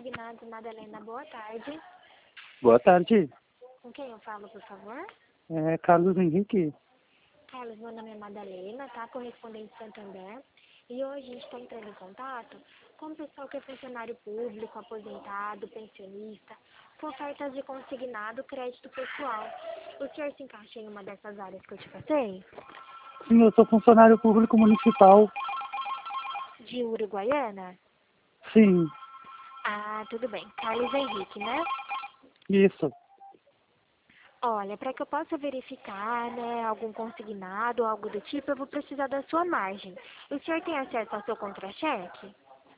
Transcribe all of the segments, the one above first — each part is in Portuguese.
Consignados, Madalena, boa tarde. Boa tarde. Com quem eu falo, por favor? É Carlos Henrique. Carlos, meu nome é Madalena, tá? Correspondente Santander. E hoje a gente está entrando em contato com o pessoal que é funcionário público, aposentado, pensionista, com ofertas de consignado, crédito pessoal. O senhor se encaixa em uma dessas áreas que eu te passei? Sim, eu sou funcionário público municipal. De Uruguaiana? Sim, Ah, tudo bem. Carlos Henrique, né? isso. Olha, para que eu possa verificar, né, algum consignado ou algo do tipo, eu vou precisar da sua margem. O senhor tem acesso ao seu contra-cheque?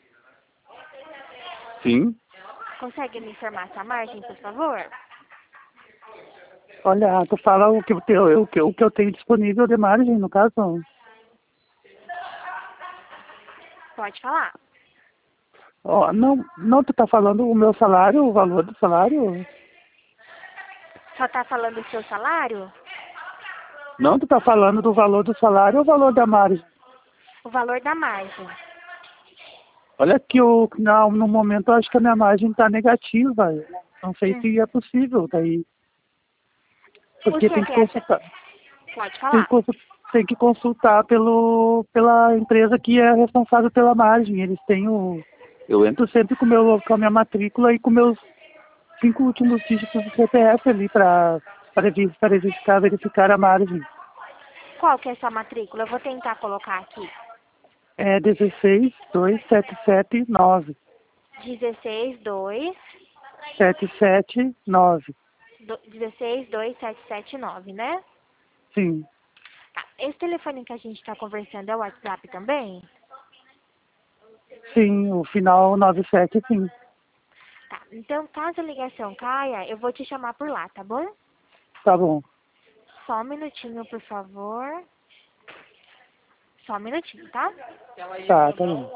Sim. Consegue me informar sua margem, por favor? Olha, tu fala o que eu tenho disponível de margem, no caso. Pode falar. Ó, não, tu tá falando o meu salário, o valor do salário? Só tá falando o seu salário? Não, tu tá falando do valor do salário ou o valor da margem? O valor da margem. Olha que não, no momento eu acho que a minha margem tá negativa. Não sei se é possível daí. O Porque senhor tem que tem acesso? consultar. Pode Tem falar. que, tem que consultar pela empresa que é responsável pela margem. Eles têm o. Eu entro sempre com a minha matrícula e com meus 5 últimos dígitos do CPF ali para verificar a margem. Qual que é a sua matrícula? Eu vou tentar colocar aqui. É 162779. 16 779. 2 né? Sim, Tá. Esse telefone que a gente está conversando é o WhatsApp também? sim, o final 97, sim. Tá. Então, caso a ligação caia, eu vou te chamar por lá, tá bom? Tá bom. Só um minutinho, por favor. Só um minutinho, tá? Tá bom.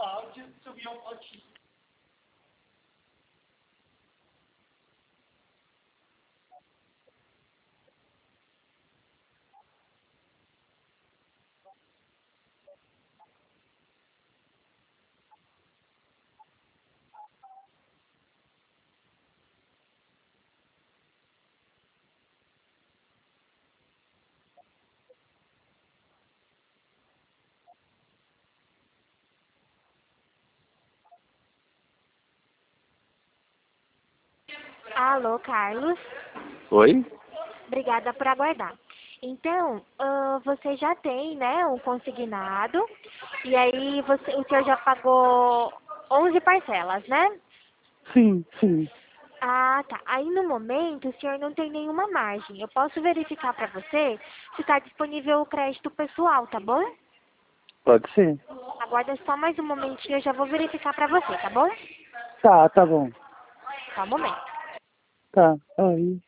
Alô, Carlos. Oi? Obrigada por aguardar. Então, você já tem, né, um consignado. E aí, o senhor já pagou 11 parcelas, né? Sim, sim. Ah, tá. Aí, no momento, o senhor não tem nenhuma margem. Eu posso verificar para você se está disponível o crédito pessoal, tá bom? Pode ser. Aguarda só mais um momentinho, eu já vou verificar para você, tá bom? Tá bom. Só um momento. Tá. Aí.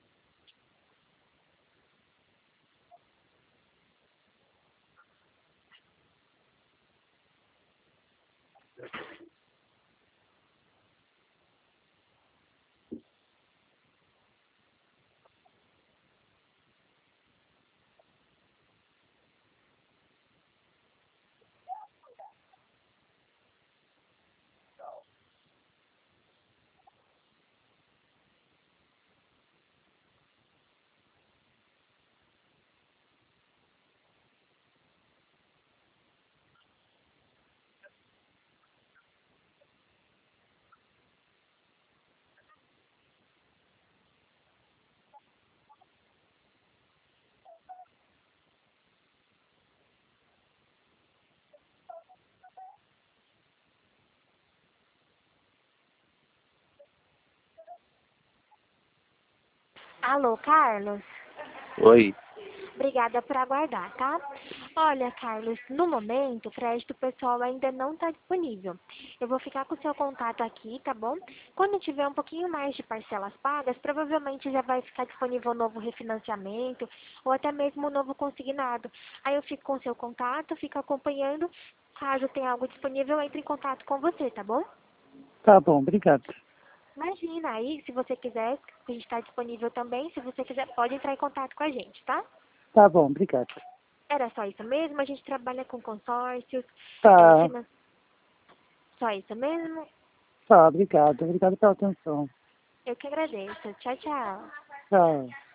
Alô, Carlos? Oi. Obrigada por aguardar, tá? Olha, Carlos, no momento, o crédito pessoal ainda não está disponível. Eu vou ficar com o seu contato aqui, tá bom? Quando tiver um pouquinho mais de parcelas pagas, provavelmente já vai ficar disponível um novo refinanciamento ou até mesmo um novo consignado. Aí eu fico com o seu contato, fico acompanhando. Caso tenha algo disponível, eu entro em contato com você, tá bom? Tá bom, obrigado. Imagina aí, se você quiser, a gente está disponível também. Se você quiser, pode entrar em contato com a gente, tá? Tá bom, obrigado. Era só isso mesmo? A gente trabalha com consórcios, Tá. só isso mesmo? Tá, obrigado. Obrigado pela atenção. Eu que agradeço. Tchau, tchau. Tchau.